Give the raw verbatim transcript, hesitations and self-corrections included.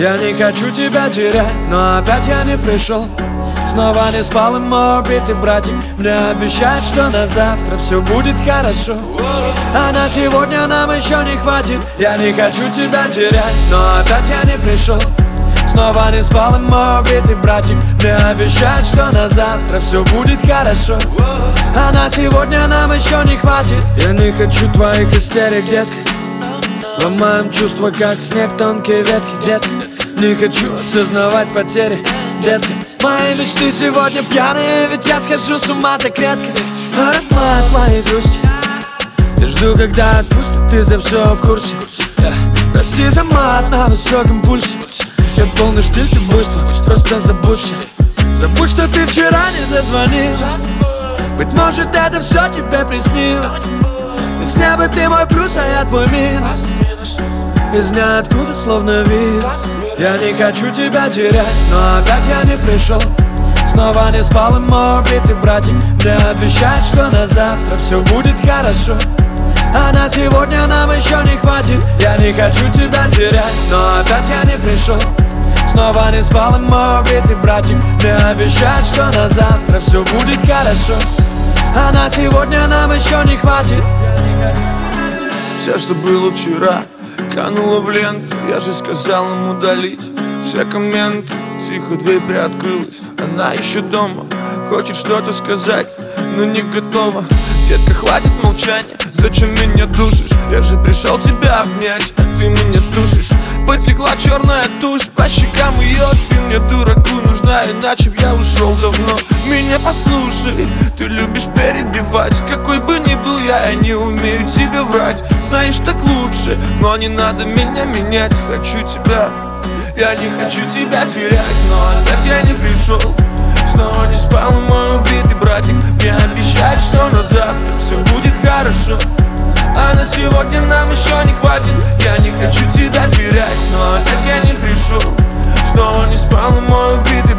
Я не хочу тебя терять, но опять я не пришел. Снова не спал и мой убитый братик мне обещает, что на завтра все будет хорошо. А на сегодня нам еще не хватит. Я не хочу тебя терять, но опять я не пришел. Снова не спал и мой убитый братик мне обещает, что на завтра все будет хорошо. А на сегодня нам еще не хватит. Я не хочу твоих истерик, детка. Ломаем чувства, как снег, тонкие ветки, детка. Не хочу осознавать потери, детка. Мои мечты сегодня пьяные, ведь я схожу с ума так редко. Аромат моей грусти я жду, когда отпустят, ты за все в курсе. yeah. Прости за мат на высоком пульсе. Я полный штиль, ты буйство, просто забудься. Забудь, что ты вчера не дозвонил. Быть может, это все тебе приснилось. Ты с неба, ты мой плюс, а я твой минус. Из ниоткуда, словно вирус. Я не хочу тебя терять, но опять я не пришел. Снова не спал и мой убитый братик мне обещает, что на завтра все будет хорошо. А на сегодня нам еще не хватит. Я не хочу тебя терять, но опять я не пришел. Снова не спал и мой убитый братик мне обещает, что на завтра все будет хорошо. А на сегодня нам еще не хватит. Все, что было вчера, кануло в ленту. Я же сказал им удалить все комменты. Тихо дверь приоткрылась, она еще дома. Хочет что-то сказать, но не готова. Детка, хватит молчания, зачем меня душишь? Я же пришел тебя обнять, ты меня душишь. Потекла черная тушь по щекам ее. Ты мне, дураку, нужна, иначе б я ушел давно. Меня послушай, ты любишь перебивать. Какой бы ни был я, я не умею тебе врать. Знаешь, так лучше, но не надо меня менять. Хочу тебя, я не хочу тебя терять, но опять я не пришел. Снова не спал мой убитый братик мне обещает, что на завтра все будет хорошо. А на сегодня нам еще не хватит. Я не хочу тебя терять, но опять я не пришел. Снова не спал мой убитый